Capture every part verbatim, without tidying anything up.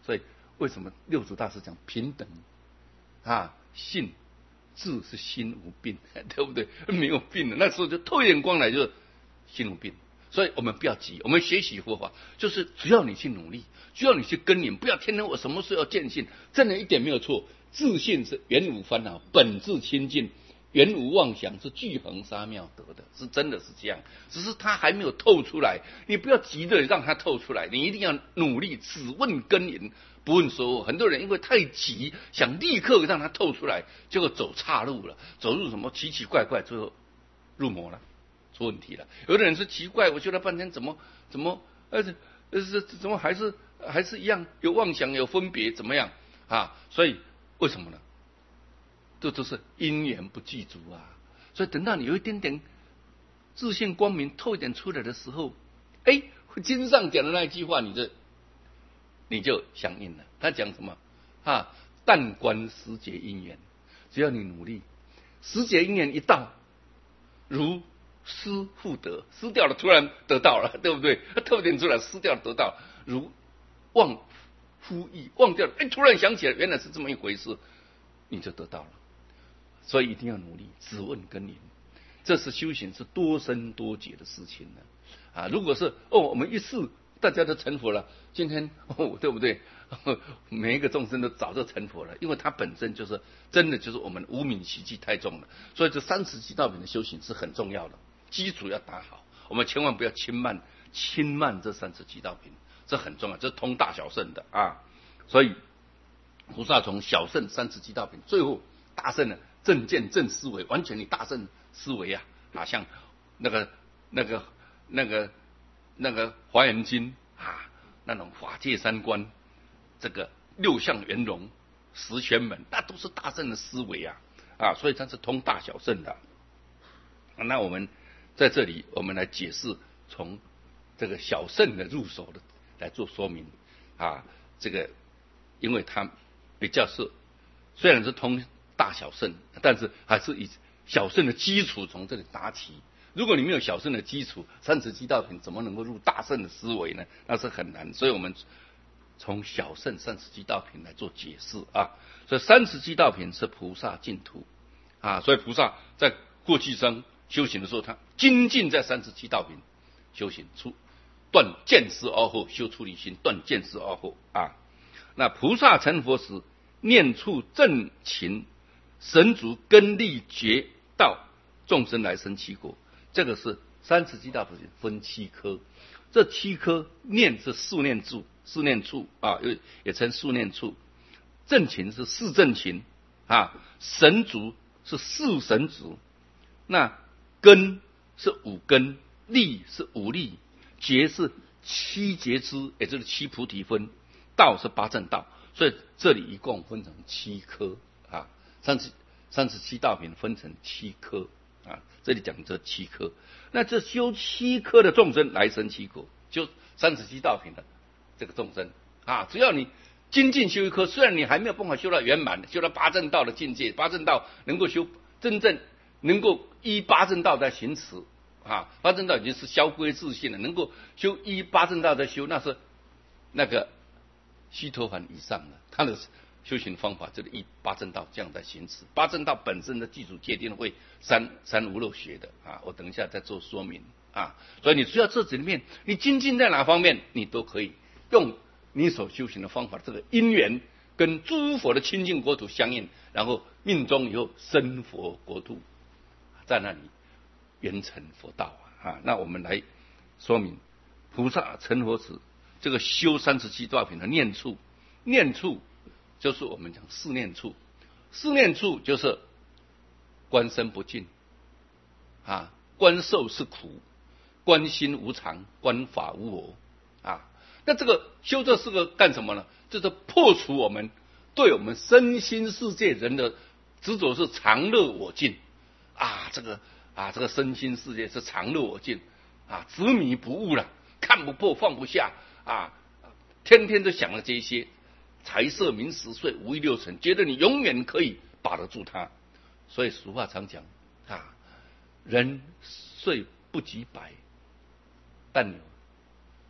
所以为什么六祖大师讲平等啊？性智是心无病，对不对？没有病的，那时候就透眼光来就是心无病。所以我们不要急，我们学习佛法就是只要你去努力，只要你去耕耘，不要天天我什么时候要见性，真的一点没有错。自信是原无烦恼，本自清净，原无妄想，是具恒沙妙德的，是真的是这样。只是它还没有透出来，你不要急着让它透出来，你一定要努力，只问耕耘，不问收获。很多人因为太急，想立刻让它透出来，结果走岔路了，走入什么奇奇怪怪，最后入魔了。出问题了，有的人是奇怪，我修了半天，怎么怎么，而且是怎么还是还是一样有妄想有分别，怎么样啊？所以为什么呢？这都是因缘不具足啊。所以等到你有一点点自信光明透一点出来的时候，哎，经上讲的那一句话，你这你就相应了。他讲什么啊？但观时节因缘，只要你努力，时节因缘一到，如失复得，失掉了突然得到了，对不对？透点出来，失掉了得到，如忘复忆，忘掉了，哎，突然想起来，原来是这么一回事，你就得到了。所以一定要努力，只问耕耘，这是修行，是多生多劫的事情呢。啊，如果是哦，我们一世大家都成佛了，今天哦，对不对？每一个众生都早就成佛了，因为它本身就是真的就是我们无名习气太重了，所以这三十七道品的修行是很重要的。基础要打好，我们千万不要轻慢轻慢这三十七道品，这很重要，这是通大小圣的啊。所以菩萨从小圣三十七道品，最后大圣的正见正思维，完全你大圣思维啊啊，像那个那个那个那个华严经啊，那种法界三观，这个六相圆融、十全门，那都是大圣的思维啊啊，所以它是通大小圣的。那我们在这里，我们来解释从这个小圣的入手的来做说明啊。这个因为它比较是虽然是通大小圣，但是还是以小圣的基础从这里打起。如果你没有小圣的基础，三十七道品怎么能够入大圣的思维呢？那是很难。所以我们从小圣三十七道品来做解释啊。所以三十七道品是菩萨净土啊。所以菩萨在过去生修行的时候，他精进在三十七道品修行，出断见思而后修出离心，断见思而后啊。那菩萨成佛时，念处正勤，神足根力觉道，众生来生七果。这个是三十七道品分七科，这七科念是四念处，四念处啊，也也称四念处。正勤是四正勤啊，神足是四神足，那根是五根，力是五力，觉是七觉支，也就是七菩提分，道是八正道。所以这里一共分成七科啊，三十三十七道品分成七科啊，这里讲这七科。那这修七科的众生来生七果，修三十七道品的这个众生啊，只要你精进修一科，虽然你还没有办法修到圆满，修到八正道的境界，八正道能够修真正能够依八正道在行持啊，八正道已经是消归自性了，能够修依八正道在修，那是那个须陀洹以上了，他的修行方法就是依八正道这样在行持。八正道本身的基础界定会三三无漏学的啊，我等一下再做说明啊。所以你只要这里面你精进在哪方面，你都可以用你所修行的方法，这个因缘跟诸佛的清净国土相应，然后命中以后生佛国土，在那里圆成佛道啊。那我们来说明菩萨成佛时，这个修三十七道品的念处，念处就是我们讲四念处，四念处就是观身不净啊，观受是苦，观心无常，观法无我啊。那这个修这四个干什么呢？就是破除我们对我们身心世界人的执着是常乐我净啊，这个啊这个身心世界是常乐我净啊，执迷不悟了，看不破放不下啊，天天都想了这些财色名食睡五欲六尘，觉得你永远可以把得住它。所以俗话常讲啊，人岁不及百，但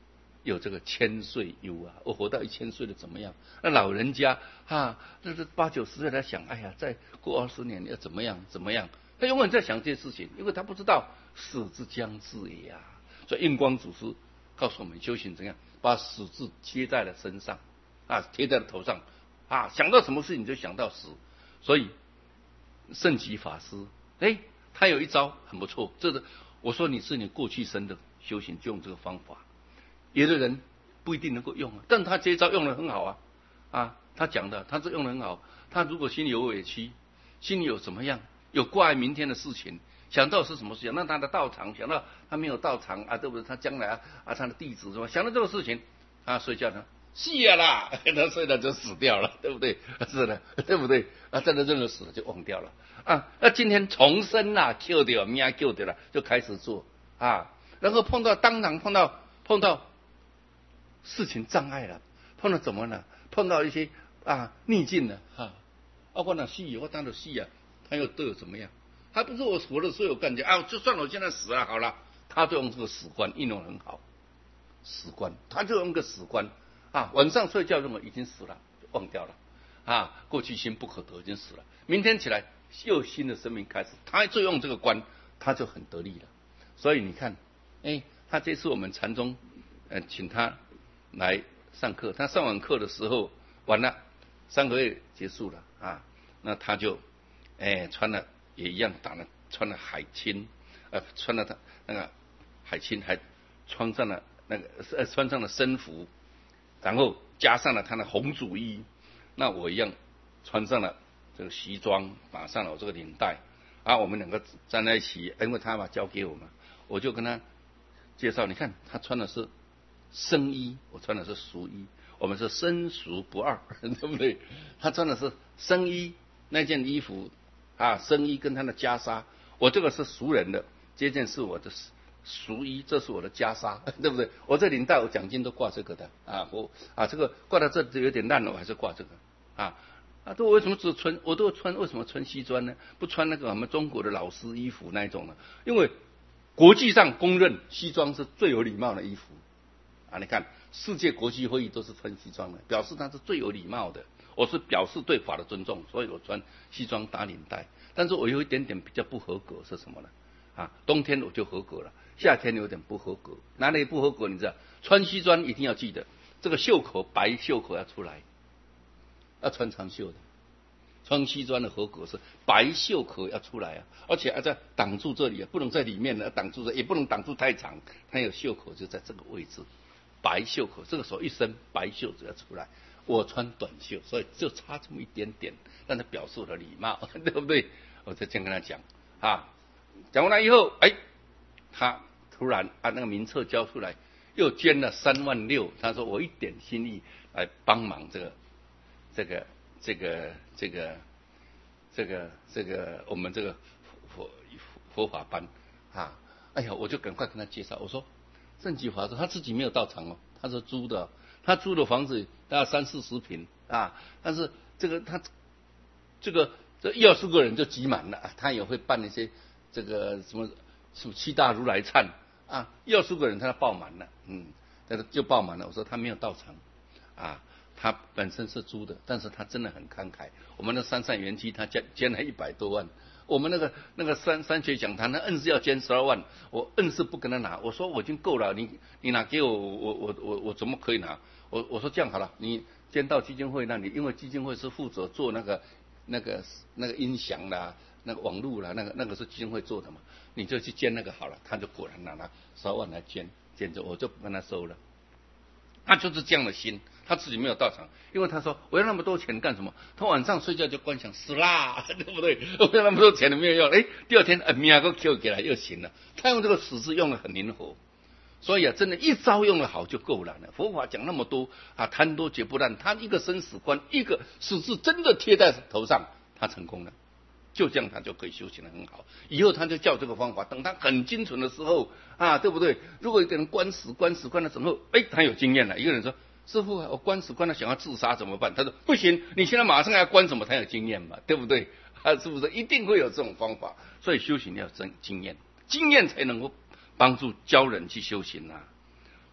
有这个千岁忧啊，我活到一千岁了怎么样？那老人家啊，那是八九十岁在想，哎呀，再过二十年要怎么样怎么样？他永远在想这些事情，因为他不知道死之将至也啊。所以印光祖师告诉我们修行怎样，把死字贴在了身上啊，贴在了头上啊，想到什么事情就想到死。所以圣极法师，哎，他有一招很不错，这个我说你是你过去生的修行就用这个方法，有的人不一定能够用啊，但他这一招用得很好啊啊，他讲的他是用得很好。他如果心里有委屈，心里有怎么样，有挂碍明天的事情，想到是什么事情，那他的道场想到他没有道场啊，对不对？他将来啊啊他的弟子什么，想到这个事情，他睡觉呢，是啊啦，他睡了就死掉了，对不对？是的，对不对？啊，真的真的死了就忘掉了啊。那今天重生啦，救掉命救掉了，就开始做啊。然后碰到当场碰到碰到事情障碍了，碰到怎么呢？碰到一些啊逆境了啊。啊，我那死，我当然死啊，他又对我怎么样？还不是我活的时候有感觉啊，就算我现在死了好了，他就用这个死观应用很好，死观他就用个死观啊，晚上睡觉认为已经死了，就忘掉了啊，过去心不可得已经死了，明天起来又新的生命开始，他就用这个观，他就很得力了。所以你看，哎，他这次我们禅宗呃请他来上课，他上完课的时候完了，三个月结束了啊，那他就哎穿了也一样打了穿了海青，呃穿了他那个海青，还穿上了那个呃穿上了僧服，然后加上了他的红祖衣，那我一样穿上了这个西装，打上了我这个领带啊，我们两个站在一起，因为他把交给我们，我就跟他介绍，你看他穿的是僧衣，我穿的是俗衣，我们是僧俗不二，对不对？他穿的是僧衣那件衣服啊，僧衣跟他的袈裟，我这个是俗人的，这件是我的俗衣，这是我的袈裟，对不对？我这领带我奖金都挂这个的啊，我啊这个挂到这里有点烂了，我还是挂这个啊啊，都为什么只穿我都穿为什么穿西装呢？不穿那个我们中国的老师衣服那一种呢？因为国际上公认西装是最有礼貌的衣服啊！你看世界国际会议都是穿西装的，表示他是最有礼貌的。我是表示对法的尊重，所以我穿西装打领带。但是我有一点点比较不合格是什么呢？啊，冬天我就合格了，夏天有点不合格。哪里不合格？你知道？穿西装一定要记得，这个袖口白袖口要出来，要穿长袖的。穿西装的合格是白袖口要出来啊，而且要在挡住这里啊，不能在里面呢，挡住这，也不能挡住太长，它有袖口就在这个位置，白袖口，这个时候一伸白袖子要出来。我穿短袖，所以就差这么一点点，让他表示我的礼貌，对不对？我就这样跟他讲啊，讲完了以后，哎，他突然把那个名册交出来，又捐了三万六，他说我一点心意来帮忙这个这个。这个这个这个这个我们这个佛佛法班啊，哎呀，我就赶快跟他介绍，我说正极法师他自己没有道场哦，他是租的，他租的房子大概三四十平啊，但是这个他这个这一二十个人就挤满了，他也会办一些这个什么什么七大如来忏啊，一二十个人他爆满了，嗯，但是就爆满了。我说他没有道场啊。他本身是租的，但是他真的很慷慨。我们的三善园区他捐捐了一百多万，我们那个那个三三学讲堂，他硬是要捐十二万，我硬是不跟他拿。我说我已经够了，你你拿给我，我我我我怎么可以拿？我我说这样好了，你捐到基金会那里，因为基金会是负责做那个那个那个音响啦、那个网络啦，那个那个是基金会做的嘛，你就去捐那个好了。他就果然拿了十二万来捐，捐着我就不跟他收了。他就是这样的心，他自己没有到场，因为他说我要那么多钱干什么？他晚上睡觉就观想死啦，对不对？我要那么多钱都没有用，哎，第二天命又 Q 给来又行了。他用这个死字用得很灵活，所以啊，真的，一招用得好就够了。佛法讲那么多啊，贪多绝不烂，他一个生死观，一个死字真的贴在头上，他成功了。就这样他就可以修行得很好，以后他就叫这个方法，等他很精纯的时候啊，对不对？如果一个人关死关死关了之后，哎，他有经验了。一个人说师父啊，我关死关了想要自杀怎么办？他说不行，你现在马上要关什么？他有经验嘛，对不对？啊，是不是一定会有这种方法？所以修行要真经验，经验才能够帮助教人去修行啊。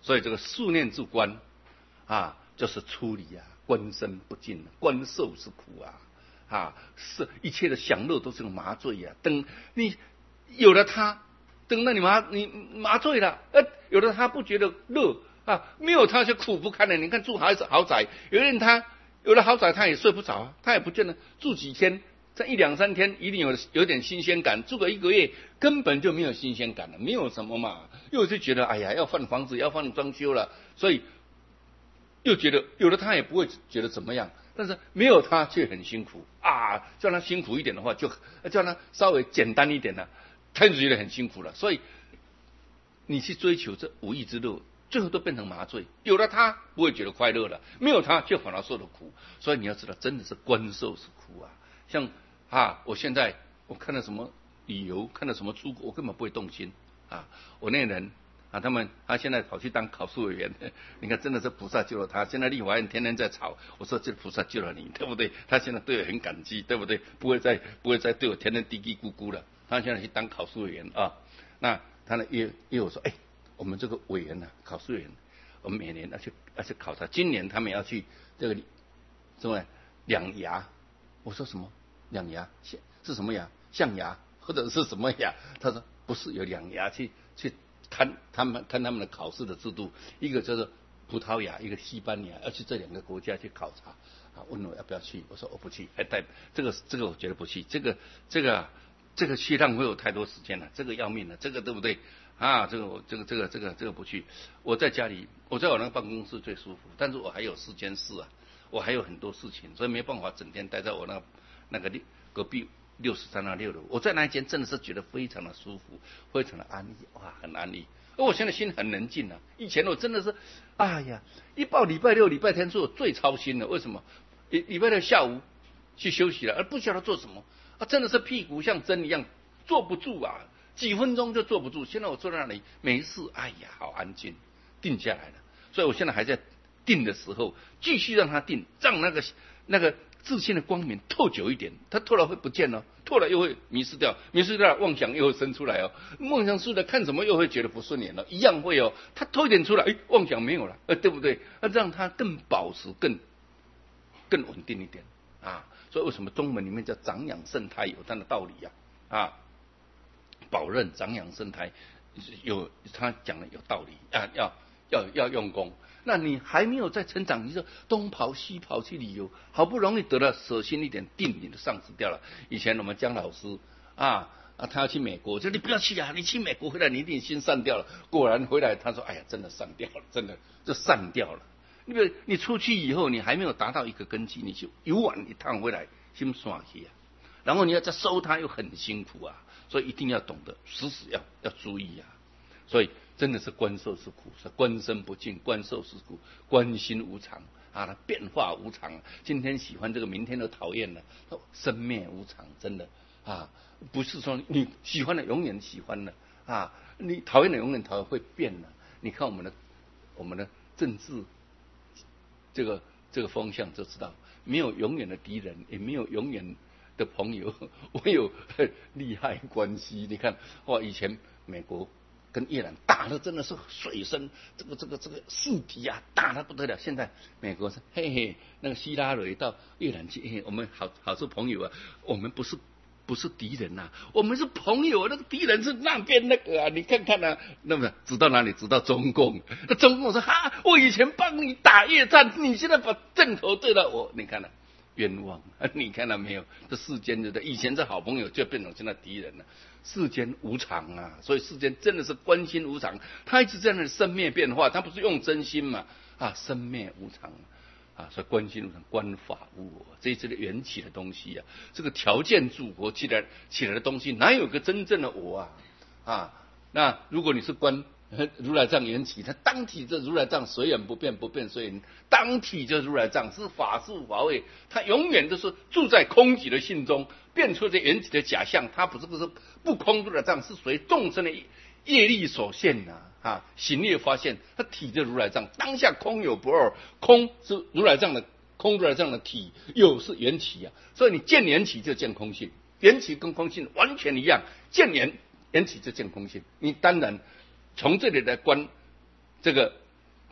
所以这个数念住观啊，就是出离啊，观身不净，观受是苦啊啊，是一切的享乐都是个麻醉呀、啊。等你有了它，等到你麻你麻醉了，呃，有了它不觉得乐啊，没有它就苦不堪的。你看住豪豪宅，有人他有了豪宅他也睡不着啊，他也不见得住几天。这一两三天一定有有点新鲜感，住个一个月根本就没有新鲜感了，没有什么嘛，又是觉得哎呀要换房子要换装修了，所以又觉得有了他也不会觉得怎么样，但是没有他却很辛苦啊，叫他辛苦一点的话就叫他稍微简单一点呢，他就觉得很辛苦了，所以你去追求这五欲之乐，最后都变成麻醉，有了他不会觉得快乐了，没有他就反而受了苦，所以你要知道真的是观受是苦啊，像啊，我现在我看到什么旅游，看到什么出国，我根本不会动心啊。我那人啊，他们他现在跑去当考试委员，你看真的是菩萨救了他。现在立法院天天在吵，我说这菩萨救了你，对不对？他现在对我很感激，对不对？不会再不会再对我天天嘀嘀咕咕了。他现在去当考试委员啊，那他呢约约我说，哎，我们这个委员呢、啊，考试委员，我们每年要去要去考察，今年他们要去这个什么两牙，我说什么？两牙是什么牙？象牙或者是什么牙？他说不是，有两牙去去看他们看他们的考试的制度，一个叫做葡萄牙，一个西班牙，要去这两个国家去考察啊。问我要不要去，我说我不去，还带这个这个我觉得不去，这个这个、啊、这个去浪费我太多时间了，这个要命了，这个对不对啊？这个我这个这个这个这个不去。我在家里，我在我那个办公室最舒服，但是我还有四间室啊，我还有很多事情，所以没办法整天待在我那个。那个隔壁六十三号六楼，我在那一间真的是觉得非常的舒服，非常的安逸，哇，很安逸。而我现在心很冷静了、啊，以前我真的是，哎呀，一到礼拜六、礼拜天是我最操心的。为什么？礼礼拜六下午去休息了，而不晓得做什么啊，真的是屁股像针一样坐不住啊，几分钟就坐不住。现在我坐在那里没事，哎呀，好安静，定下来了。所以我现在还在定的时候，继续让它定，让那个那个。自信的光明透久一点，它透了会不见了，透了又会迷失掉，迷失掉妄想又会生出来哦，妄想出来看什么又会觉得不顺眼了，一样会哦，它透一点出来，哎，妄想没有了，呃，对不对？那让它更保持、更更稳定一点啊。所以为什么中文里面叫长养生胎有它的道理呀、啊？啊，保任长养生胎有他讲的有道理啊，要要要用功。那你还没有在成长，你就东跑西跑去旅游，好不容易得了舍心一点定，你都丧失掉了。以前我们姜老师啊啊，他要去美国，我说你不要去啊，你去美国回来你一定心散掉了。果然回来他说，哎呀，真的散掉了，真的就散掉了。因为你出去以后，你还没有达到一个根基，你就游玩一趟回来心散去啊，然后你要再收它又很辛苦啊，所以一定要懂得时时要要注意啊，所以。真的是观受是苦，是观身不净，观受是苦，观心无常啊，它变化无常。今天喜欢这个，明天都讨厌了，生灭无常，真的啊，不是说你喜欢的永远喜欢了啊，你讨厌的永远讨厌，会变了。你看我们的我们的政治这个这个风向就知道，没有永远的敌人，也没有永远的朋友，唯有利害关系。你看哇，以前美国。跟越南打的真的是水深，这个这个这个势敌啊，打得不得了。现在美国是嘿嘿，那个希拉蕊到越南去，嘿嘿我们好好做朋友啊，我们不是不是敌人呐、啊，我们是朋友。那个敌人是那边那个啊，你看看啊，那么指到哪里？指到中共。那中共说哈，我以前帮你打越战，你现在把阵头对了我，你看了、啊、冤枉，你看到没有？这世间的以前是好朋友，就变成现在敌人了。世间无常啊，所以世间真的是观心无常，他一直在那里生灭变化，他不是用真心嘛啊，生灭无常啊，所以观心无常，观法无我，这一次的缘起的东西啊，这个条件组合起来起来的东西，哪有个真正的我啊啊？那如果你是观如来藏缘起，它当体这如来藏随缘不变，不变随缘，当体就如来藏是法是法位，它永远都是住在空寂的性中，变出这缘起的假象，它不是不是不空如来藏，是随众生的业力所现呐啊，行业发现，它体就如来藏，当下空有不二，空是如来藏的空，如来藏的体，有是缘起啊，所以你见缘起就见空性，缘起跟空性完全一样，见缘缘起就见空性，你当然。从这里来观这个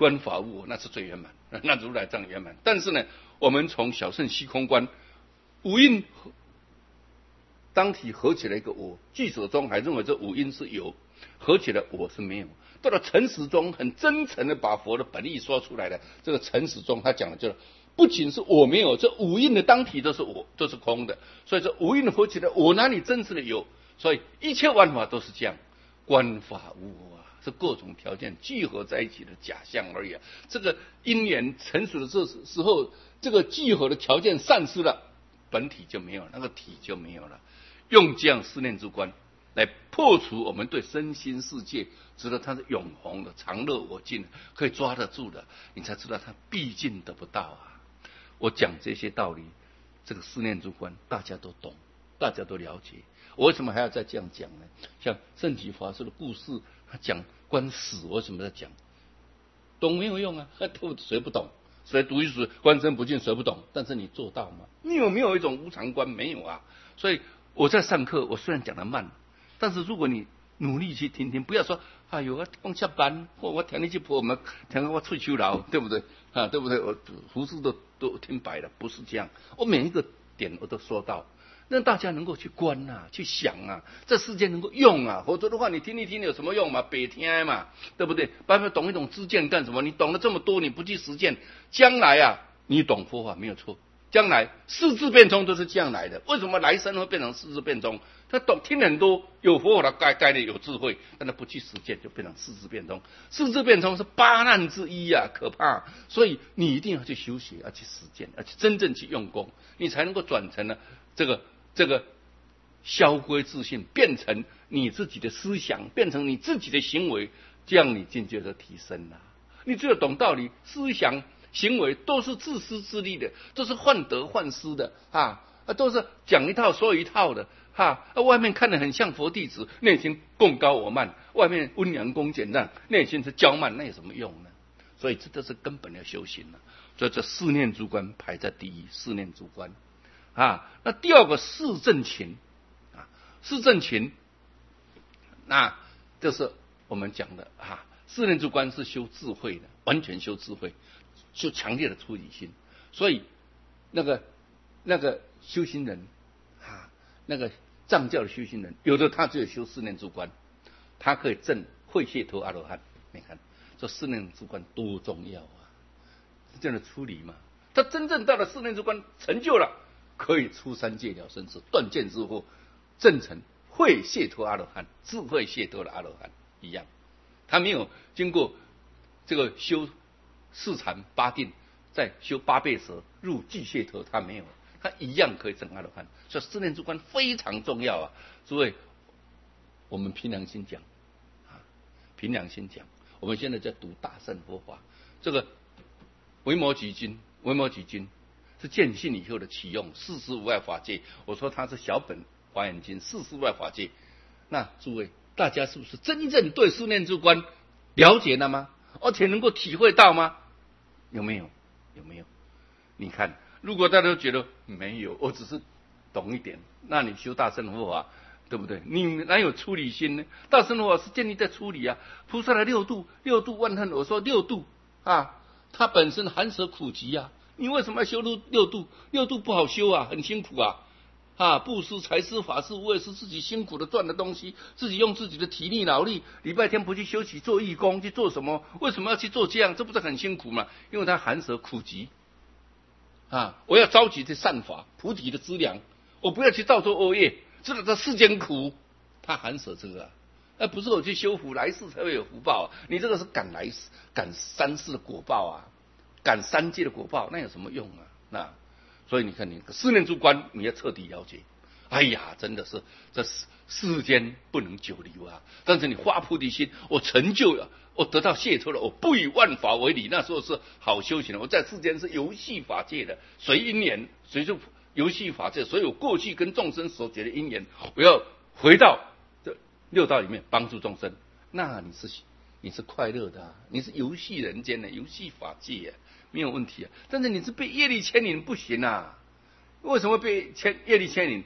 观法无我，那是最圆满，那如来藏圆满。但是呢，我们从小乘虚空观，五蕴当体合起来一个我，据所中还认为这五蕴是有，合起来我是没有。到了诚实中，很真诚的把佛的本意说出来了。这个诚实中，他讲的就是不仅是我没有，这五蕴的当体都是我，都是空的。所以这五蕴合起来，我哪里真实的有？所以一切万法都是这样，观法无我啊，是各种条件聚合在一起的假象而已啊。这个因缘成熟的这时候，这个聚合的条件散失了，本体就没有了，那个体就没有了。用这样思念之观来破除我们对身心世界知道它是永恒的、常乐我净，可以抓得住的，你才知道它毕竟得不到啊。我讲这些道理，这个思念之观大家都懂，大家都了解。我为什么还要再这样讲呢？像圣极法师的故事，他讲观死，我为什么在讲？懂没有用啊，谁不懂？谁读一书观身不净，谁不懂？但是你做到吗？你有没有一种无常观？没有啊。所以我在上课，我虽然讲得慢，但是如果你努力去听听，不要说哎呦我刚下班，或我听你去播我们听我退休了，对不对啊？对不对？我胡适都都听白了，不是这样。我每一个点我都说到，让大家能够去观啊，去想啊，这世界能够用啊，否则的话你听一听有什么用嘛？白听嘛，对不对？白白懂一懂知见干什么？你懂了这么多，你不去实践，将来啊，你懂佛法没有错。将来四智变通都是这样来的。为什么来生会变成四智变通？他懂听很多，有佛法的概概念，有智慧，但他不去实践，就变成四智变通。四智变通是八难之一啊，可怕！所以你一定要去修学，要去实践，要去真正去用功，你才能够转成了这个这个消归自信，变成你自己的思想，变成你自己的行为，这样你境界就提升了。你只有懂道理，思想行为都是自私自利的，都是患得患失的啊，都是讲一套说一套的哈、啊。外面看得很像佛弟子，内心共高我慢；外面温良恭俭让，内心是骄慢，那有什么用呢？所以这都是根本的修行了。所以这四念诸观排在第一，四念诸观啊。那第二个四正勤啊，四正勤，那就是我们讲的啊，四念诸观是修智慧的，完全修智慧。就强烈的出离心，所以那个那个修行人啊，那个藏教的修行人，有的他只有修四念诸观，他可以证慧解脱阿罗汉。你看这四念诸观多重要啊！这样的出离嘛，他真正到了四念诸观成就了，可以出三界了生死，断见之后证成慧解脱阿罗汉，智慧解脱的阿罗汉一样。他没有经过这个修四禅八定，再修八倍舍入具解脱，他没有，他一样可以证阿罗汉。所以四念诸观非常重要啊！诸位，我们凭良心讲啊，凭良心讲，我们现在在读大乘佛法，这个维摩诘经，维摩诘经是见性以后的启用，四十无碍法界。我说它是小本华严经，四十无碍法界。那诸位，大家是不是真正对四念诸观了解了吗？而且能够体会到吗？有没有？有没有？你看，如果大家都觉得没有，我只是懂一点，那你修大乘佛法，对不对？你哪有出离心呢？大乘佛法是建立在出离啊。菩萨的六度，六度万恨，我说六度啊，它本身含舍苦集啊。你为什么要修六六度？六度不好修啊，很辛苦啊。啊，布施、财施、法施、无畏施，自己辛苦的赚的东西，自己用自己的体力劳力，礼拜天不去休息做义工，去做什么？为什么要去做这样？这不是很辛苦吗？因为他含舍苦集啊！我要召集这善法、菩提的资粮，我不要去造作恶业，知道这世间苦，他含舍这个啊，而不是我去修福，来世才会有福报啊！你这个是赶来世、赶三世的果报啊，赶三界的果报，那有什么用啊？那。所以你看，你四念诸观你要彻底了解。哎呀，真的是这世间不能久留啊！但是你发菩提心，我成就了，我得到解脱了，我不以万法为理，那时候是好修行的。我在世间是游戏法界的，随因缘，随着游戏法界，所以我过去跟众生所结的因缘，我要回到这六道里面帮助众生。那你是你是快乐的、啊，你是游戏人间的游戏法界、啊。没有问题啊，但是你是被业力牵引不行啊！为什么被牵业力牵引？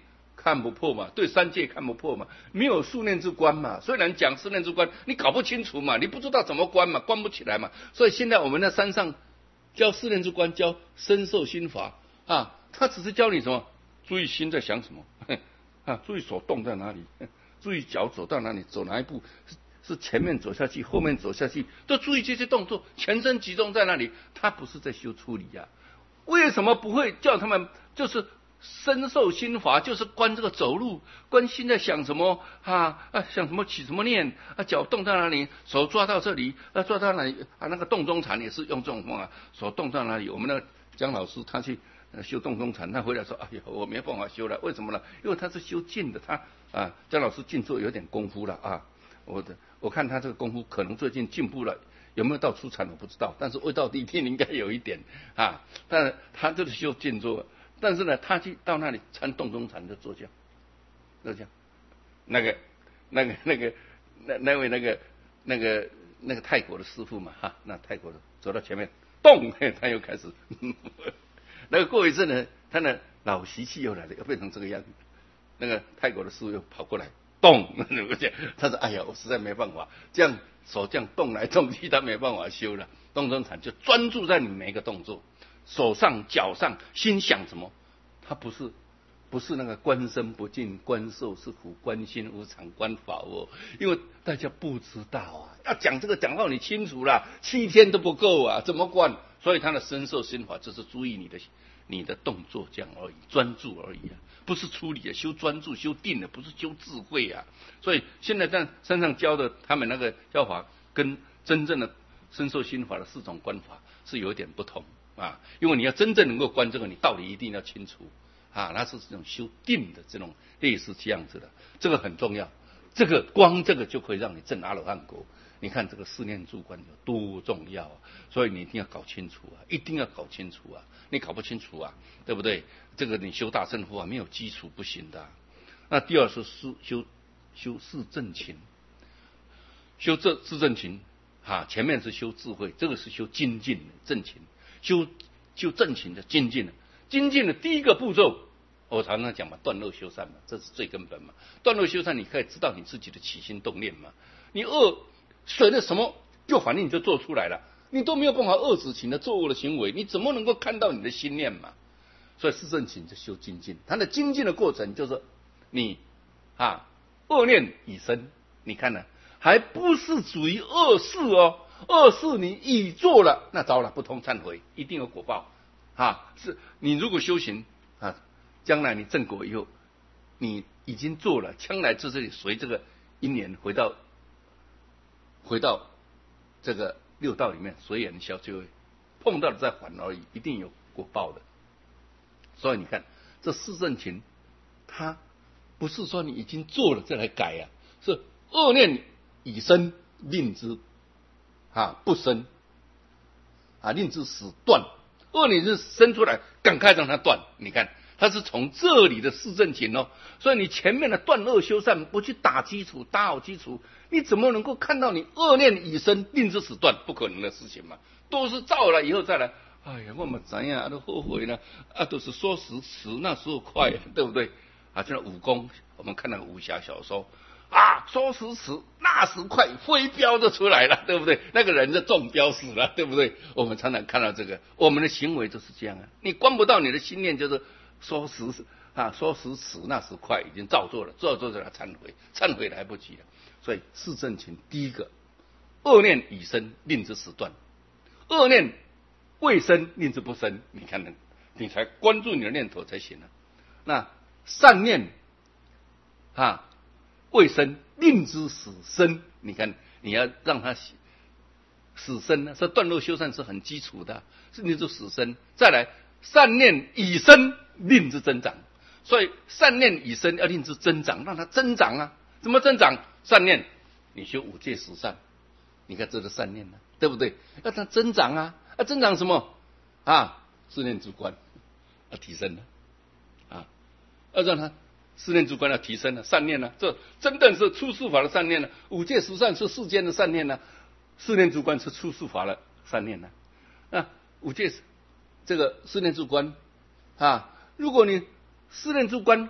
看不破嘛，对三界看不破嘛，没有数念之关嘛。虽然讲四念之关，你搞不清楚嘛，你不知道怎么关嘛，关不起来嘛。所以现在我们在山上教四念之关，教身受心法啊，他只是教你什么？注意心在想什么啊？注意手动在哪里？注意脚走到哪里，走哪一步？是前面走下去，后面走下去，都注意这些动作，全身集中在那里。他不是在修出离呀、啊？为什么不会叫他们就是身受心法，就是观这个走路，观心在想什么啊啊，想什么起什么念啊，脚动到哪里，手抓到这里，啊抓到哪里啊？那个洞中禅也是用这种方法，手动到哪里？我们的姜老师他去修洞中禅，他回来说：“哎呀，我没办法修了，为什么呢？因为他是修静的，他啊，姜老师静坐有点功夫了啊。”我的我看他这个功夫可能最近进步了，有没有到出禅我不知道，但是未到地天应该有一点啊。但是他就是修静坐，但是呢，他去到那里参洞中禅就坐这样，就这样。那个那个那个那那位那个那个那个泰国的师傅嘛哈，那泰国的走到前面动，他又开始那个过一阵呢，他的老习气又来了，又变成这个样子。那个泰国的师傅又跑过来。动，他说：“哎呀，我实在没办法，这样手这样动来动去，他没办法修了。洞中禅就专注在你每一个动作，手上、脚上，心想什么？他不是不是那个观身不净，观受是苦，观心无常，观法无。因为大家不知道啊，要讲这个讲到你清楚了，七天都不够啊，怎么观？所以他的身受心法就是注意你的你的动作这样而已，专注而已啊。”不是出离啊，修专注、修定的，不是修智慧啊。所以现在在山上教的他们那个教法，跟真正的身受心法的四种观法是有点不同啊。因为你要真正能够观这个，你道理一定要清楚啊。那是这种修定的这种类似这样子的，这个很重要。这个光这个就可以让你证阿罗汉果。你看这个四念住观有多重要啊！所以你一定要搞清楚啊，一定要搞清楚啊！你搞不清楚啊，对不对？这个你修大乘佛法没有基础不行的、啊。那第二是修修修四正勤，修这四正勤啊，前面是修智慧，这个是修精进的正勤，修修正勤的精进的精进的第一个步骤，我常常讲嘛，断恶修善嘛，这是最根本嘛。断恶修善，你可以知道你自己的起心动念嘛，你恶。随着什么就反应你就做出来了，你都没有办法遏制情的作恶的行为，你怎么能够看到你的心念嘛？所以四正勤就修精进，它的精进的过程就是你啊恶念已生，你看呢，还不是属于恶事哦，恶事你已做了，那糟了，不通忏悔，一定有果报啊！是你如果修行啊，将来你正果以后，你已经做了，将来在这里随这个因缘回到。回到这个六道里面，随缘消就会碰到了再还而已，一定有果报的。所以你看，这四正勤，它不是说你已经做了再来改啊，是恶念已生，令之啊不生啊，令之死断。恶念是生出来，赶快让它断。你看，它是从这里的四正勤哦，所以你前面的断恶修善不去打基础，打好基础，你怎么能够看到你恶念已生，令之死断？不可能的事情嘛，都是造了以后再来。哎呀，我们怎样都后悔了啊，都是说时迟，那时候快，对不对？啊，就像武功，我们看那个武侠小说啊，说时迟，那时快，飞镖就出来了，对不对？那个人就中标死了，对不对？我们常常看到这个，我们的行为就是这样啊，你关不到你的心念，就是。说时啊，说时迟，那时快，已经照做了，照做就来忏悔，忏悔来不及了。所以四正勤第一个，恶念已生，令之死断；恶念未生，令之不生。你看呢，你才关注你的念头才行啊。那善念啊未生，令之死生。你看，你要让它死生呢，这断恶修善是很基础的，是令之死生。再来，善念已生。令之增长，所以善念已生要令之增长，让它增长啊！怎么增长？善念，你修五戒十善，你看这个善念呢、啊，对不对？要它增长啊！啊，增长什么啊？四念住观要提升了啊！要让它四念住观要提升了，善念呢、啊，这真正是出世法的善念呢、啊。五戒十善是世间的善念呢、啊，四念住观是出世法的善念呢、啊。啊，五戒这个四念住观啊。如果你四念住观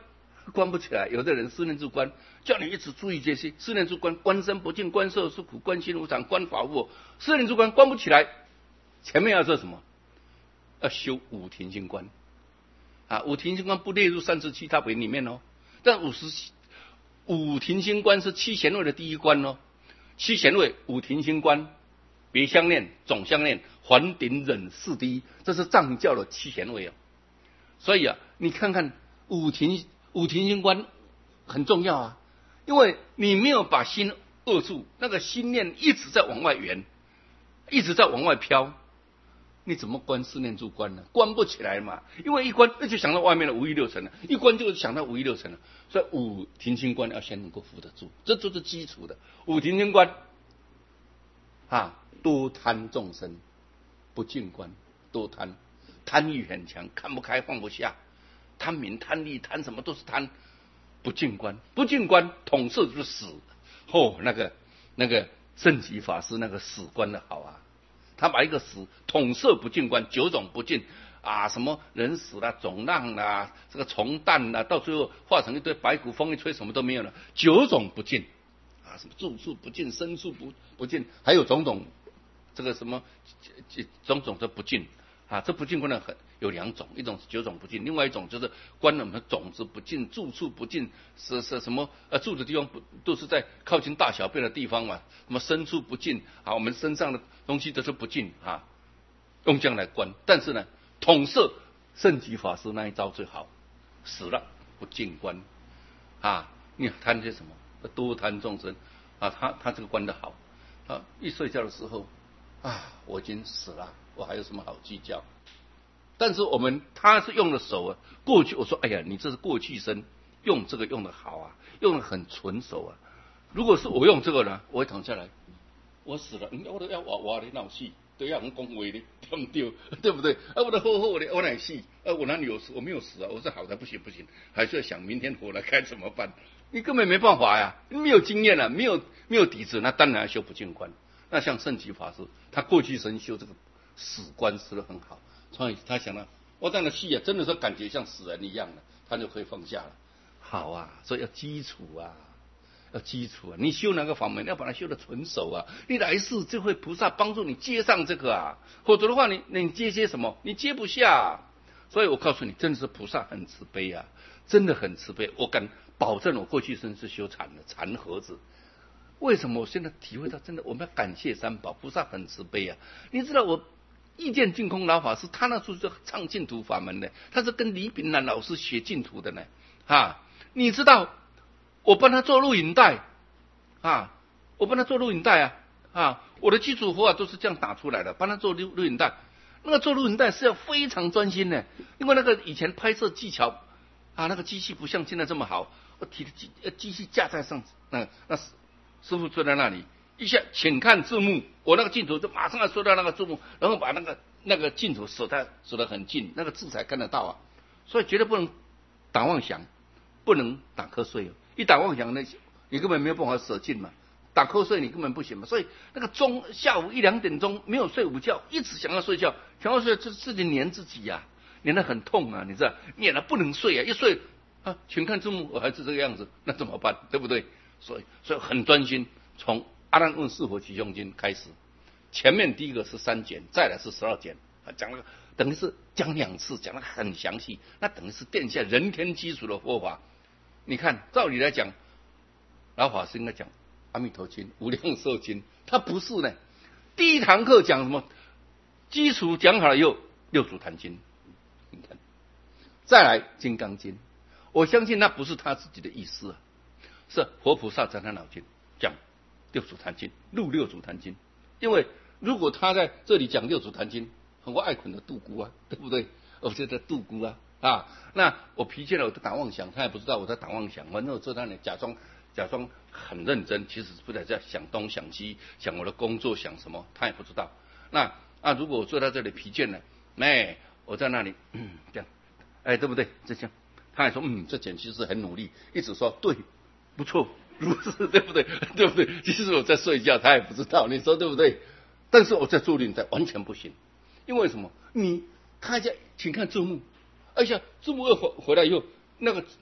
关不起来。有的人四念住关，叫你一直注意这些四念住关，观身不净，观受是苦，观心无常，观法无我。四念住关关不起来，前面要做什么？要修五停心观啊！五停心观不列入三十七大本里面哦，但五十五停心观是七贤位的第一关哦。七贤位五停心观，别相念、总相念、还顶忍四第一，这是藏教的七贤位哦。所以啊，你看看五停五停心观很重要啊，因为你没有把心扼住，那个心念一直在往外圆，一直在往外飘，你怎么观四念住观呢？关不起来嘛，因为一关那就想到外面的五欲六尘了，一关就想到五欲六尘了。所以五停心观要先能够扶得住，这就是基础的。五停心观啊，多贪众生不净观，多贪，贪欲很强，看不开放不下，贪名贪利贪什么都是贪，不净观，不净观统摄就是死。哦，那个那个圣极法师那个死观的好啊，他把一个死统摄不净观，九种不净啊，什么人死了、肿浪啦、这个虫蛋啦，到最后化成一堆白骨，风一吹什么都没有了，九种不净啊，什么住处不净、身处不不净，还有种种这个什么种种的不净啊，这不净观呢很有两种，一种是九种不净，另外一种就是观我们种子不净、住处不净，是是什么呃住的地方不都是在靠近大小便的地方嘛？什么身处不净啊，我们身上的东西都是不净啊，用这样来观，但是呢。统摄圣极法师那一招最好，死了不净观啊！你贪些什么？多贪众生啊！他他这个观的好啊！一睡觉的时候啊，我已经死了，我还有什么好计较？但是我们他是用的手啊，过去我说哎呀，你这是过去生，用这个用的好啊，用的很纯熟啊。如果是我用这个呢，我会躺下来，我死了，我都要哇哇的闹戏。对呀，我们恭维的，对不对？对不对？啊，我的后后的我哪死？啊，我哪里有死？我没有死啊！我说好的，不行不行，还是要想明天活了该怎么办？你根本没办法呀，没有经验了、啊，没有没有底子，那当然要修不净观。那像圣极法师，他过去神修这个死观修得很好，所以他想了，我这样的戏啊，真的是感觉像死人一样的，他就可以放下了。好啊，所以要基础啊。要基础啊！你修哪个法门，要把它修得纯熟啊！你来世就会菩萨帮助你接上这个啊，否则的话你，你你接些什么？你接不下、啊。所以我告诉你，真的是菩萨很慈悲啊，真的很慈悲。我敢保证，我过去生是修禅的禅盒子。为什么我现在体会到，真的我们要感谢三宝，菩萨很慈悲啊！你知道我意见净空老法师，他那时候是唱净土法门的，他是跟李炳南老师学净土的呢啊！你知道？我帮他做录影带啊，我帮他做录影带啊啊，我的基础佛法都是这样打出来的，帮他做录录影带。那个做录影带是要非常专心的，因为那个以前拍摄技巧啊，那个机器不像现在这么好，我提的机呃机器架在上，那那师傅坐在那里，一下请看字幕，我那个镜头就马上要收到那个字幕，然后把那个那个镜头锁在锁得很近，那个字才看得到啊，所以绝对不能打妄想，不能打瞌睡哦。一打妄想呢，你根本没有办法舍近嘛，打瞌睡你根本不行嘛，所以那个钟下午一两点钟没有睡午觉，一直想要睡觉，想要睡就自己黏自己呀、啊，黏得很痛啊，你知道，黏了不能睡啊，一睡啊，请看字幕我还是这个样子，那怎么办？对不对？所以所以很专心，从阿难问是否起胸经开始，前面第一个是三减，再来是十二减，讲了等于是讲两次，讲得很详细，那等于是殿下人天基础的佛法。你看，照理来讲，老法师应该讲阿弥陀经、无量寿经，他不是呢。第一堂课讲什么？基础讲好了以后，六祖坛经，你看，再来金刚经。我相信那不是他自己的意思啊，是活菩萨在他脑筋讲六祖坛经，入六祖坛经。因为如果他在这里讲六祖坛经，很多爱捆的度孤啊，对不对？我觉得度孤啊。啊，那我疲倦了，我在打妄想，他也不知道我在打妄想，反正我坐在那里假装假装很认真，其实不在这想东想西，想我的工作，想什么，他也不知道。那啊，如果我坐在这里疲倦了，哎，我在那里，嗯，这样，哎，对不对？这样，他还说，嗯，这简直是很努力，一直说对，不错，如是，对不对？对不对？其实我在睡觉，他也不知道，你说对不对？但是我在做领带完全不行，因为什么？你他家请看字幕。而且字幕二回回来以后，那个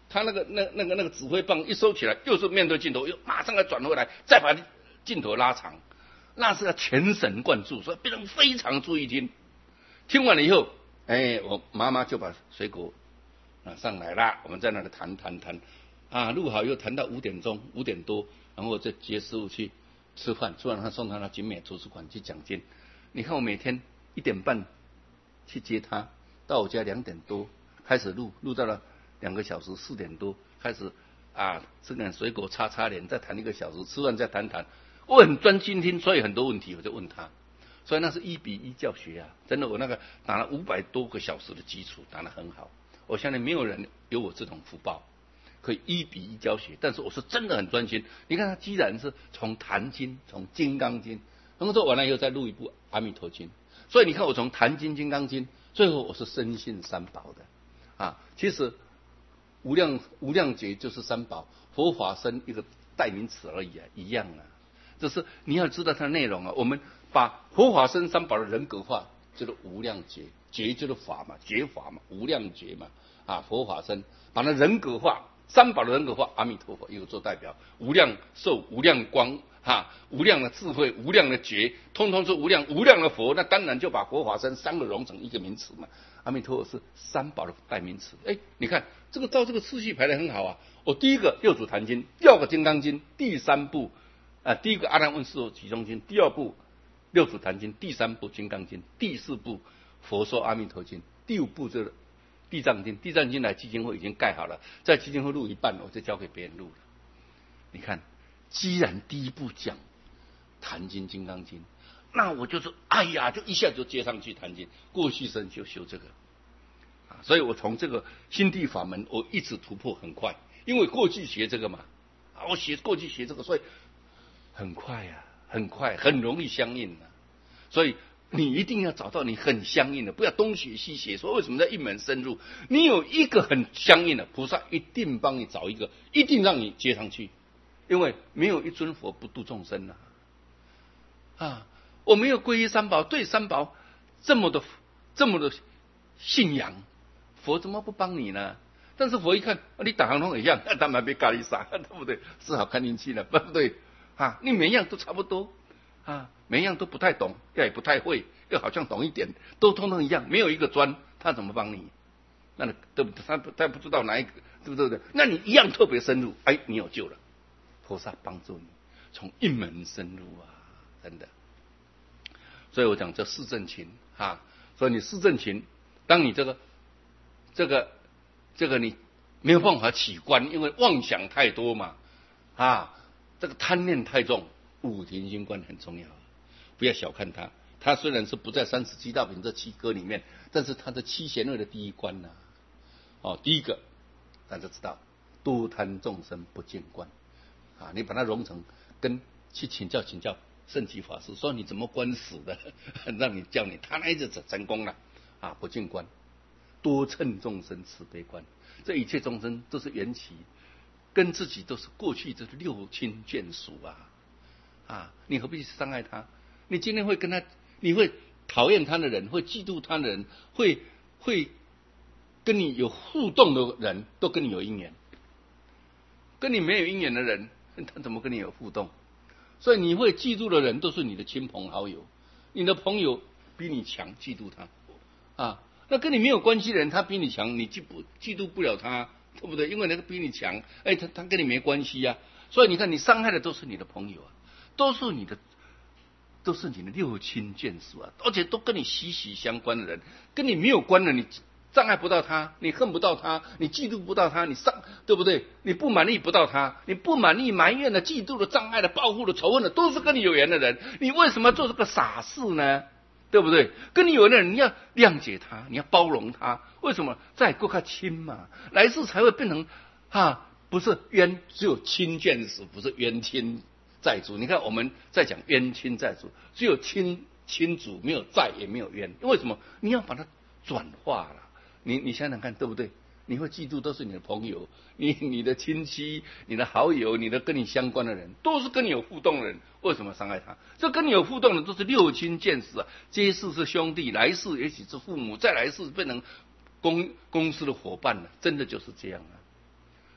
他那个那那个那个指挥棒一收起来，又是面对镜头，又马上要转回来，再把镜头拉长，那是要全神贯注，所以别人非常注意听。听完了以后，哎，我妈妈就把水果啊上来了，我们在那里谈谈谈，啊，录好又谈到五点钟，五点多，然后再接师傅去吃饭，吃完他送他到景美图书馆去讲经。你看我每天一点半去接他，到我家两点多开始录，录到了两个小时，四点多开始啊吃点水果擦擦脸，再谈一个小时，吃完再谈谈。我很专心听，所以很多问题我就问他，所以那是一比一教学啊！真的，我那个打了五百多个小时的基础，打得很好。我相信没有人有我这种福报，可以一比一教学。但是我是真的很专心。你看他既然是从坛经，从金刚经，然后做完了以后再录一部阿弥陀经，所以你看我从坛经、金刚经，最后我是深信三宝的啊。其实无量无量劫就是三宝，佛法僧一个代名词而已啊，一样啊。这是你要知道它的内容啊。我们把佛法僧三宝的人格化，就是无量劫，劫就是法嘛，劫法嘛，无量劫嘛啊，佛法僧把它人格化，三宝的人格化，阿弥陀佛又做代表，无量寿、无量光哈、啊，无量的智慧、无量的觉，通通是无量无量的佛，那当然就把佛法僧三个融成一个名词嘛。阿弥陀佛是三宝的代名词。哎，你看这个照这个次序排得很好啊。我第一个六祖坛经，第二个金刚经，第三部。啊，第一个阿难问事集中经，第二部六祖坛经，第三部金刚经，第四部佛说阿弥陀经，第五部这个地藏经。地藏经来基金会已经盖好了，在基金会录一半，我就交给别人录了。你看，既然第一部讲坛经、金刚经，那我就是哎呀，就一下就接上去坛经。过去生就修这个啊，所以我从这个心地法门，我一直突破很快，因为过去学这个嘛，啊，我学过去学这个，所以。很快呀、啊，很快，很容易相应啊。所以你一定要找到你很相应的，不要东学西学。说为什么在一门深入？你有一个很相应的，菩萨一定帮你找一个，一定让你接上去。因为没有一尊佛不度众生啊！啊，我没有皈依三宝，对三宝这么的这么的信仰，佛怎么不帮你呢？但是佛一看，你打行通一样，当然别咖喱啥，对不对？是好看运气了，对不对？啊，你每样都差不多啊，每样都不太懂，也不太会，又好像懂一点，都通通一样，没有一个专，他怎么帮你？那对不对？他他不知道哪一个，对不对？那你一样特别深入，哎，你有救了，菩萨帮助你从一门深入啊，真的。所以我讲这四正勤啊，所以你四正勤，当你这个这个这个你没有办法起观，因为妄想太多嘛啊。这个贪念太重，五停心观很重要，不要小看它。它虽然是不在三十七道品这七科里面，但是它的七贤恶的第一关呐、啊。哦，第一个大家知道，多贪众生不见观啊，你把它融成，跟去请教请教圣极法师，说你怎么观死的，让你教你，他那一直成功了啊，不见观，多称众生慈悲观，这一切众生都是缘起。跟自己都是过去就是六亲眷属啊，啊，你何必去伤害他？你今天会跟他，你会讨厌他的人，会嫉妒他的人，会会跟你有互动的人，都跟你有因缘。跟你没有因缘的人，他怎么跟你有互动？所以你会嫉妒的人，都是你的亲朋好友。你的朋友比你强，嫉妒他啊。那跟你没有关系的人，他比你强，你嫉不嫉妒不了他。对不对？因为那个比你强，哎，他他跟你没关系呀、啊，所以你看，你伤害的都是你的朋友啊，都是你的，都是你的六亲眷属啊，而且都跟你息息相关的人，跟你没有关的，你障碍不到他，你恨不到他，你嫉妒不到他，你伤，对不对？你不满意不到他，你不满意、埋怨的、嫉妒的、障碍的、报复的、仇恨的，都是跟你有缘的人，你为什么做这个傻事呢？对不对？跟你有缘的人，你要谅解他，你要包容他。为什么？再够他亲嘛，来世才会变成啊，不是冤，只有亲眷属，不是冤亲债主。你看我们在讲冤亲债主，只有亲亲主，没有债也没有冤。为什么？你要把它转化了。你你想想看，对不对？你会嫉妒都是你的朋友，你你的亲戚、你的好友、你的跟你相关的人，都是跟你有互动的人，为什么伤害他？这跟你有互动的都是六亲眷属啊，这世是兄弟，来世也许是父母，再来世变成公公司的伙伴了，真的就是这样啊。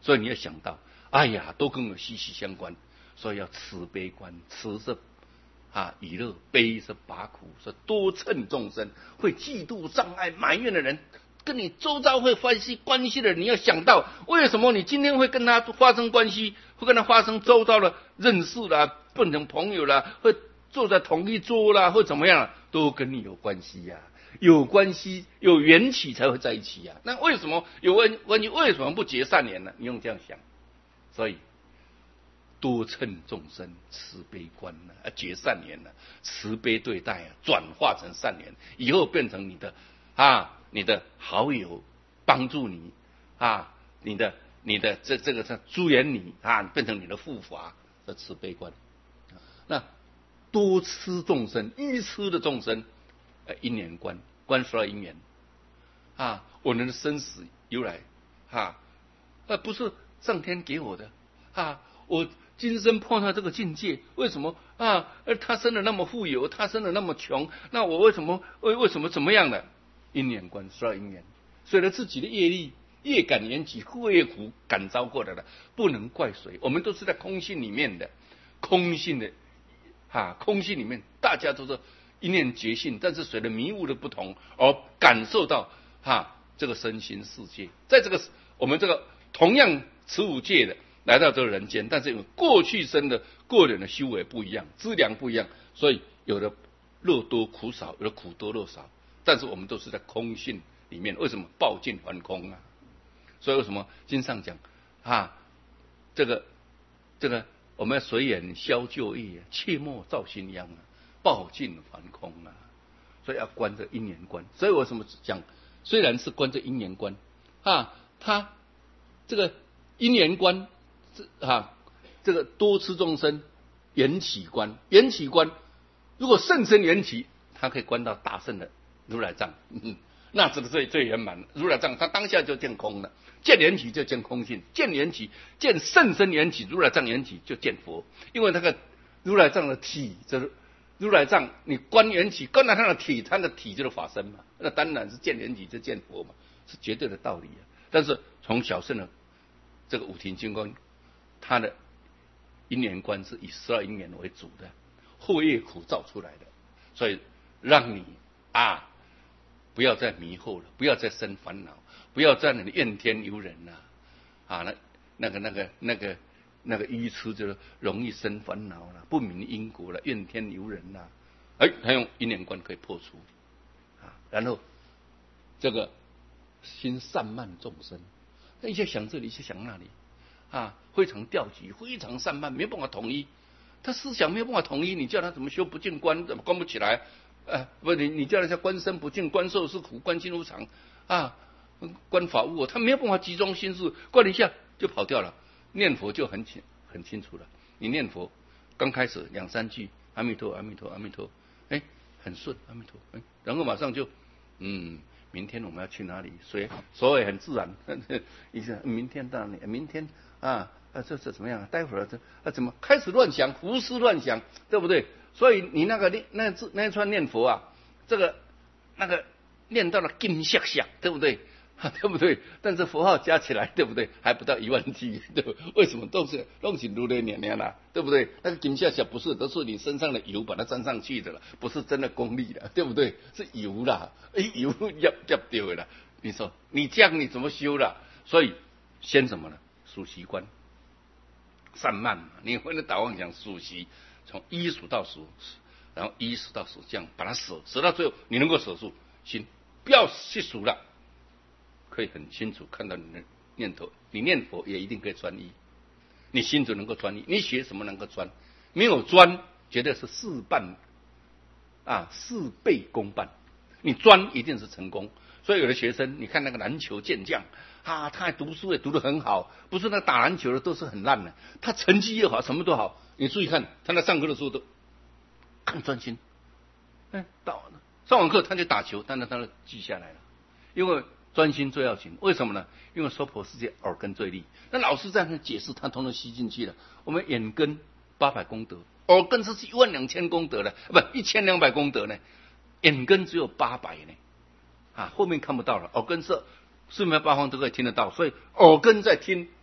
所以你要想到，哎呀，都跟我息息相关，所以要慈悲观。慈是啊以乐，悲是拔苦，是多嗔众生，会嫉妒、障碍、埋怨的人，跟你周遭会发生关系的人，你要想到为什么你今天会跟他发生关系，会跟他发生周遭的认识啦，变成朋友啦，会坐在同一桌啦，或怎么样啦，都跟你有关系呀、啊。有关系有缘起才会在一起呀、啊。那为什么有关关系？为什么不结善缘呢？你用这样想，所以多嗔众生，慈悲观呢、啊，结善缘呢、啊，慈悲对待啊，转化成善缘，以后变成你的啊，你的好友，帮助你啊，你的你的这这个是助缘你啊，变成你的护法的慈悲观。那多痴众生，愚痴的众生。呃，因缘观，观十二因缘啊，我们的生死由来啊，呃，不是上天给我的啊，我今生碰到这个境界，为什么啊？他生的那么富有，他生的那么穷，那我为什么为为什么怎么样呢？因缘观，十二因缘，随着自己的业力、业感缘起、业苦感召过来的，不能怪谁。我们都是在空性里面的，空性的啊，空性里面，大家都是。一念觉性，但是随着迷雾的不同，而感受到哈这个身心世界，在这个我们这个同样持五戒的来到这个人间，但是因为过去生的个人的修为不一样，资粮不一样，所以有的乐多苦少，有的苦多乐少。但是我们都是在空性里面，为什么报尽还空啊？所以为什么经上讲啊，这个这个我们要随缘消旧业，切莫造新殃啊。报尽还空啊，所以要观这因缘观。所以我什么讲？虽然是观这因缘观啊，他这个因缘观啊，这个多痴众生缘起观，缘起观如果甚深缘起，他可以观到大圣的如来藏，嗯、那这个最最圆满。如来藏他当下就见空了，见缘起就见空性，见缘起见甚深缘起，如来藏缘起就见佛，因为那个如来藏的体就是。如来藏，你观缘起，观到他的体，他的体就是法身嘛，那当然是见缘起就见佛嘛，是绝对的道理啊。但是从小圣的这个五庭金刚，他的因缘观是以十二因缘为主的，后业苦造出来的，所以让你啊不要再迷惑了，不要再生烦恼，不要再那里怨天尤人了啊，那那个那个那个。那个愚痴就是容易生烦恼了，不明因果了，怨天尤人了。哎，他用因缘观可以破除啊。然后这个心散漫众生，那一下想这里，一下想那里啊，非常调集，非常散漫，没办法统一。他思想没有办法统一，你叫他怎么修不净观，怎么观不起来？呃，不，你你叫他观身不净，观受是苦，观心无常啊，观法无我，他没有办法集中心思，观一下就跑掉了。念佛就很清很清楚了。你念佛刚开始两三句阿弥陀阿弥陀阿弥陀，哎，很顺阿弥陀，哎，然后马上就嗯，明天我们要去哪里？所以所以很自然，一下明天到哪里？明天啊啊这这怎么样？待会儿这啊怎么开始乱想，胡思乱想，对不对？所以你那个念那字那一串念佛啊，这个那个念到了金闪闪，对不对？对不对？但是佛号加起来，对不对？还不到一万句，对不对？为什么都是弄起如来念念啦？对不对？那个金下下不是，都是你身上的油把它沾上去的了，不是真的功力的，对不对？是油啦，哎，油压压掉的啦。你说你这样你怎么修啦？所以先什么呢？数息观，散漫嘛。你回来打妄想数息，从一数到十，然后一数到十，这样把它舍，舍到最后你能够舍住心，不要去数了。可以很清楚看到你的念头，你念佛也一定可以专一，你心就能够专一。你学什么能够专？没有专，绝对是事半啊，事倍功半。你专一定是成功。所以有的学生，你看那个篮球健将啊，他还读书也读得很好，不是那打篮球的都是很烂的，他成绩又好，什么都好。你注意看，他在上课的时候都很专心，哎，到上完课他就打球，但是他都记下来了，因为。专心最要紧，为什么呢？因为娑婆世界耳根最利。那老师在那解释，他统统吸进去了。我们眼根八百功德，耳根是一万两千功德了，不一千两百功德呢。眼根只有八百呢，啊，后面看不到了。耳根是四面八方都可以听得到，所以耳根在听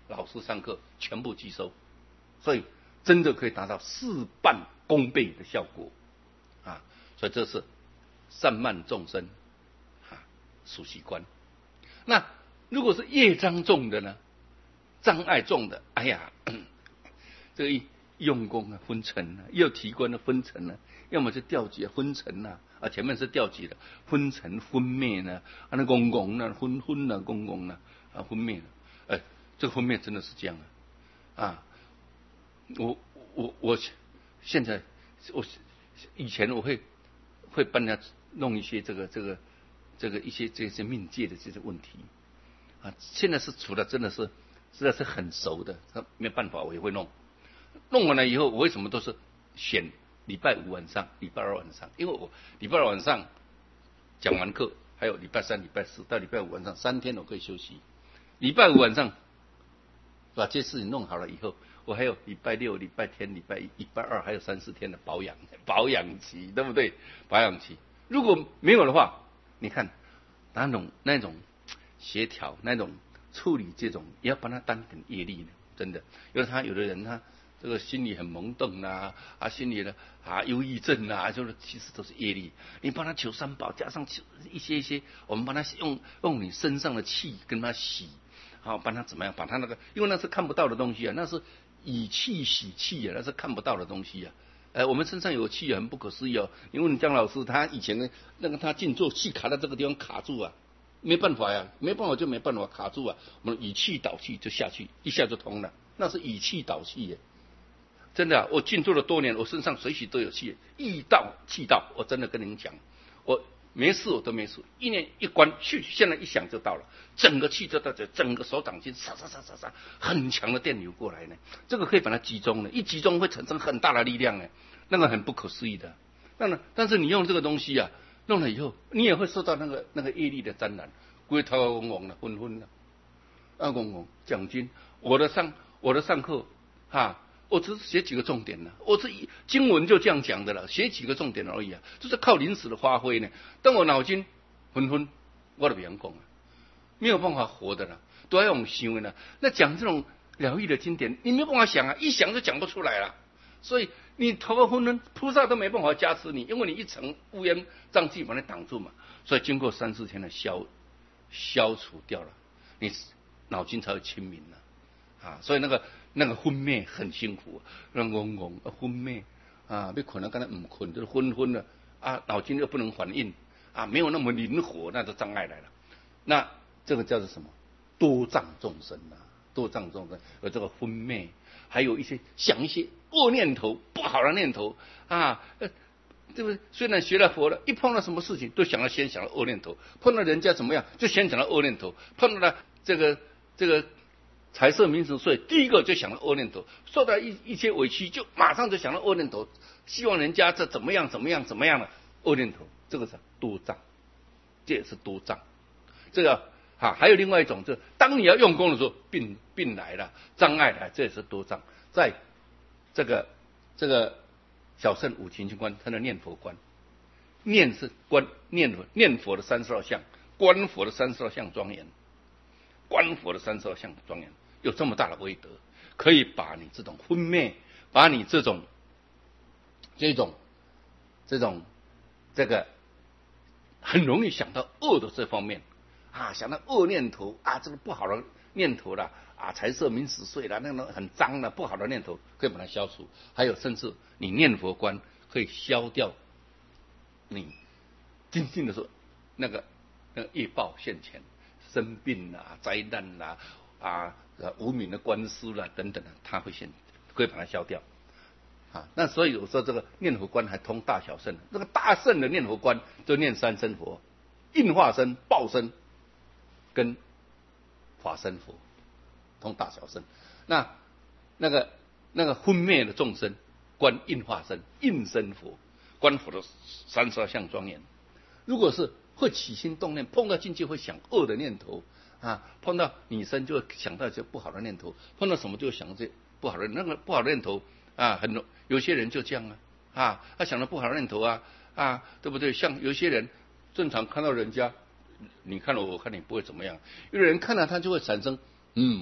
老师上课全部吸收，所以真的可以达到事半功倍的效果啊！所以这是散漫众生啊，属习观。那如果是业障重的呢？障碍重的，哎呀，这个用功啊，昏沉啊，要提观的昏沉啊，要么就掉级昏沉啊，啊，前面是掉级的昏沉昏灭呢，啊，那公公呢，昏昏呢，公公呢，啊，昏灭了，哎，这个昏灭真的是这样啊，啊，我我我现在我以前我会会帮人家弄一些这个这个这个一些这些命界的这些问题啊，现在是除了真的是实在是很熟的，他没办法我也会弄。弄完了以后，我为什么都是选礼拜五晚上、礼拜二晚上？因为我礼拜二晚上讲完课，还有礼拜三、礼拜四到礼拜五晚上三天我可以休息。礼拜五晚上把这些事情弄好了以后，我还有礼拜六、礼拜天、礼拜一、礼拜二还有三四天的保养保养期，对不对？保养期如果没有的话，你看那种那种协调、那种处理这种，也要帮他担点业力呢。真的，因为他有的人他这个心里很懵懂啊，啊心里的啊忧郁症啊，就是其实都是业力。你帮他求三宝，加上求一些一些，我们帮他用用你身上的气跟他洗，好帮他怎么样，把他那个，因为那是看不到的东西啊，那是以气洗气啊，那是看不到的东西啊。呃，我们身上有气很不可思议哦。因为你姜老师他以前呢，那个他静坐气卡在这个地方卡住啊。没办法呀，没办法就没办法卡住啊！我们以气导气就下去，一下就通了，那是以气导气耶！真的、啊，我静坐了多年，我身上随时都有气，意到气到，我真的跟您讲，我没事我都没事，一念一关去，现在一响就到了，整个气就到这，整个手掌心唰唰唰唰唰，很强的电流过来呢，这个可以把它集中了，一集中会产生很大的力量呢，那个很不可思议的。那么，但是你用这个东西啊。弄了以后，你也会受到那个那个业力的沾染，龟头嗡嗡的，昏昏的，啊嗡嗡。讲经，我的上我的上课哈，我只是写几个重点呢，我这经文就这样讲的了，写几个重点而已啊，就是靠临时的发挥呢。当我脑筋昏昏，我都不想讲啊，没有办法活的了，都要用想的了。那讲这种疗愈的经典，你没有办法想啊，一想就讲不出来了。所以你头发昏昏，菩萨都没办法加持你，因为你一层乌烟瘴气把你挡住嘛。所以经过三四天的消消除掉了，你脑筋才会清明了啊。所以那个那个昏昧很辛苦，那嗡嗡昏昧啊，你可能刚才唔困，就是昏昏的啊，脑筋又不能反应啊，没有那么灵活，那就障碍来了。那这个叫做什么？多障众生啊，多障众生，而这个昏昧。还有一些想一些恶念头、不好的念头啊，呃，对不对？虽然学了佛了，一碰到什么事情都想到先想到恶念头，碰到人家怎么样就先想到恶念头，碰到了这个这个财色名食睡，第一个就想到恶念头，受到一一些委屈就马上就想到恶念头，希望人家这怎么样怎么样怎么样了恶念头，这个是多障，这也是多障，这个。啊，还有另外一种，就是当你要用功的时候，病病来了，障碍来，这也是多障。在这个这个小乘五勤观，它的念佛观，念是观念佛念佛的三十二相，观佛的三十二相庄严，观佛的三十二相庄严，有这么大的威德，可以把你这种昏昧，把你这种这种这种这个很容易想到恶的这方面。啊，想到恶念头啊，这个不好的念头啦，啊，财色名食睡啦，那种很脏的不好的念头可以把它消除。还有，甚至你念佛观可以消掉你精进的时候那个那个业报现前，生病啦、灾难啦、啊无名的官司啦等等的，它会现可以把它消掉。啊，那所以我说这个念佛观还通大小乘，这个大乘的念佛观就念三身佛、应化身、报身。跟法身佛通大小身，那那个那个昏灭的众生观应化身、应身佛，观佛的三十二相庄严。如果是会起心动念，碰到境界会想恶的念头啊，碰到女生就会想到一些不好的念头，碰到什么就想到这不好的那个不好的念头啊，很有些人就这样啊啊，他想到不好的念头啊啊，对不对？像有些人正常看到人家。你看了我，我看你不会怎么样。有的人看了他就会产生，嗯，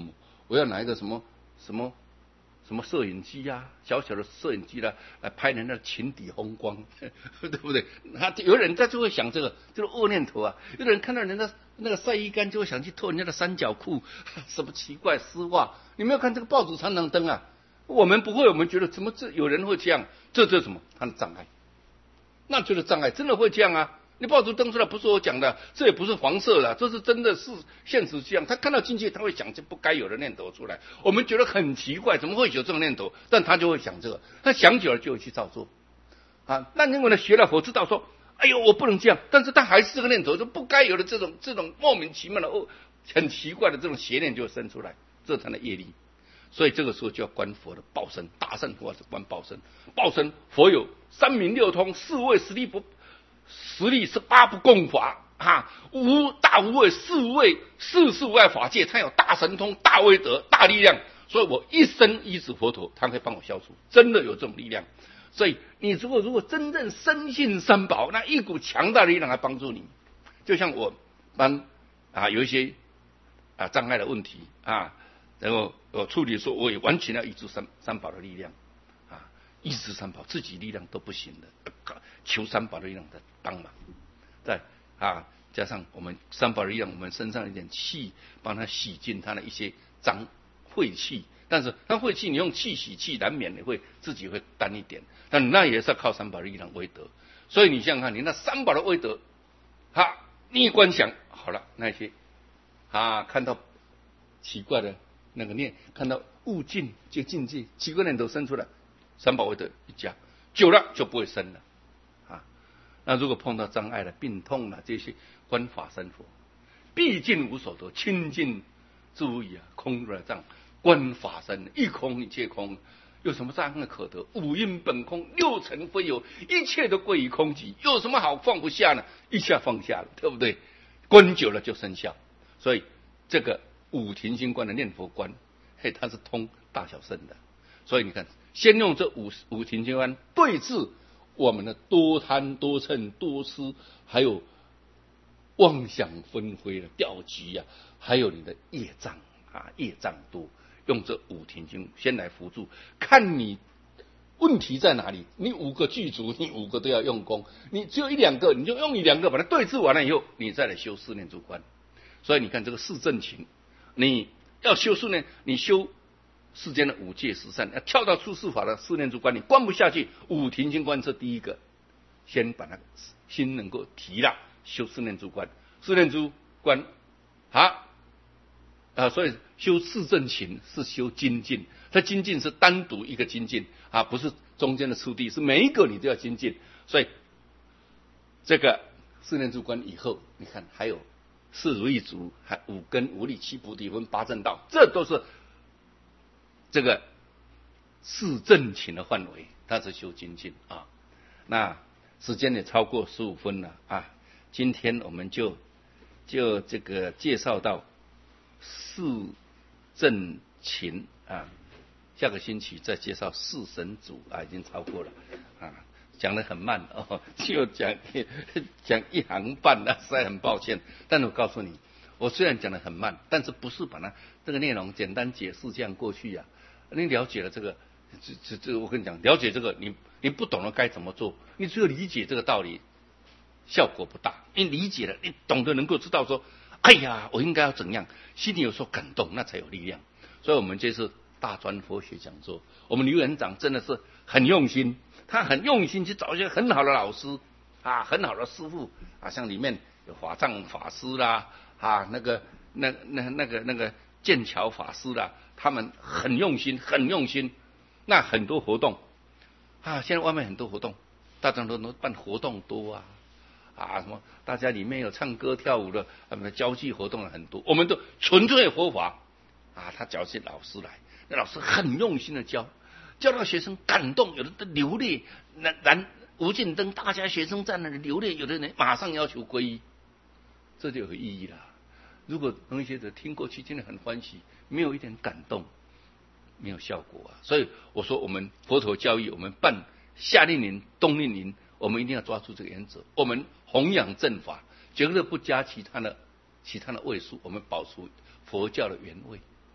我要拿一个什么什么什么摄影机啊，小小的摄影机啦、啊，来拍人家琴底风光，对不对？他有人他就会想这个，就是恶念头啊。有人看到人家那个晒衣杆，就会想去偷人家的三角裤，什么奇怪丝袜。你没有看这个报纸常常登啊？我们不会，我们觉得怎么这有人会这样？这这什么？他的障碍，那就是障碍，真的会这样啊！你报纸登出来不是我讲的，这也不是黄色的，这是真的是现实这样。他看到经济，他会想这不该有的念头出来。我们觉得很奇怪，怎么会有这种念头？但他就会想这个，他想久了就会去照做啊。那因为呢，学了佛知道说，哎呦，我不能这样，但是他还是这个念头，就不该有的这种这种莫名其妙的哦，很奇怪的这种邪念就会生出来，这是他的业力。所以这个时候就要观佛的报身，大乘佛是观报身。报身佛有三明六通，四位十力不。十力是八不共法啊，无大无畏四位四事外法界，他有大神通、大威德、大力量，所以我一生依止佛陀，他可以帮我消除，真的有这种力量。所以你如果如果真正深信三宝，那一股强大的力量来帮助你。就像我帮啊有一些啊障碍的问题啊，然后我处理的时候，我也完全要依止三三宝的力量。依止三宝，自己力量都不行的，求三宝的力量的帮忙。再啊，加上我们三宝的力量，我们身上一点气，帮他洗净他的一些脏晦气。但是那晦气，你用气洗气，难免你会自己会淡一点，但那也是要靠三宝的力量威德。所以你想想看，你那三宝的威德，哈，你一观想好了，那些啊看到奇怪的那个念，看到悟境就境界，奇怪的念头生出来。三宝威德一加，久了就不会生了啊。那如果碰到障碍了、病痛了这些，观法身佛，毕竟无所得，清净诸意啊，空如来藏，观法身，一空一切空，有什么障碍可得？五阴本空，六尘非有，一切都归于空寂，有什么好放不下呢？一下放下了，对不对？观久了就生效，所以这个五停心观的念佛观，嘿，它是通大小圣的。所以你看，先用这五五停心观对治我们的多贪、多嗔、多痴，还有妄想纷飞的掉举啊，还有你的业障啊，业障多，用这五停心先来辅助，看你问题在哪里。你五个具足，你五个都要用功。你只有一两个，你就用一两个把它对治完了以后，你再来修四念住观。所以你看这个四正勤，你要修四念，你修世间的五戒十善，要跳到出世法的四念住观，你观不下去，五停心观是第一个，先把那个心能够提了，修四念住观，四念住观啊啊，所以修四正勤是修精进，它精进是单独一个精进啊，不是中间的次第，是每一个你都要精进。所以这个四念住观以后，你看还有四如意足，还五根五力七菩提分八正道，这都是这个四正勤的范围，它是修精进啊。那时间也超过十五分了啊，今天我们就就这个介绍到四正勤啊，下个星期再介绍四神主啊，已经超过了啊，讲得很慢哦，就讲讲一行半了，实在很抱歉。但是我告诉你，我虽然讲得很慢，但是不是把它这个内容简单解释这样过去呀、啊？你了解了这个，这这这，我跟你讲，了解这个，你你不懂得该怎么做，你只有理解这个道理，效果不大。你理解了，你懂得能够知道说，哎呀，我应该要怎样，心里有所感动，那才有力量。所以我们这次大专佛学讲座，我们刘园长真的是很用心，他很用心去找一些很好的老师啊，很好的师父啊，像里面有法藏法师啦，啊，那个那那那个那个剑桥法师啦，他们很用心，很用心。那很多活动啊，现在外面很多活动，大专都办活动多啊。啊，什么？大家里面有唱歌跳舞的，他们的交际活动很多。我们都纯粹佛法啊，他找一些老师来，那老师很用心的教，教到学生感动，有的都流泪。那燃无尽灯，大家学生在那里流泪，有的人马上要求皈依，这就有意义了。如果同学者听过去，真的很欢喜，没有一点感动，没有效果啊。所以我说，我们佛陀教育，我们办夏令营、冬令营，我们一定要抓住这个原则。我们弘扬正法，绝对不加其他的其他的位数，我们保持佛教的原味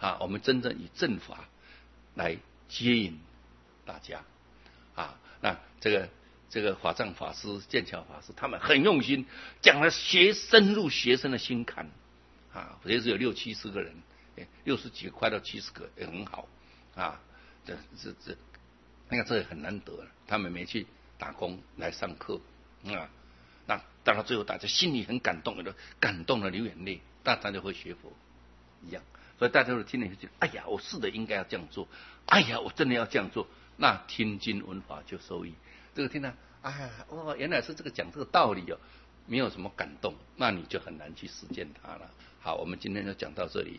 啊，我们真正以正法来接引大家啊。那这个这个法藏法师、剑桥法师，他们很用心，讲了学深入学生的心坎啊，也是有六七十个人，六十几个快到七十个，也很好啊。这这这，那个这也很难得了，他们没去打工来上课啊。那当然最后大家心里很感动的，感动的流眼泪，大家就会学佛一样。所以大家都听了就觉得，哎呀，我是的，应该要这样做。哎呀，我真的要这样做。那听经闻法就受益。这个听到，哎呀，哦，原来是这个讲这个道理哦，没有什么感动，那你就很难去实践它了。好，我们今天就讲到这里。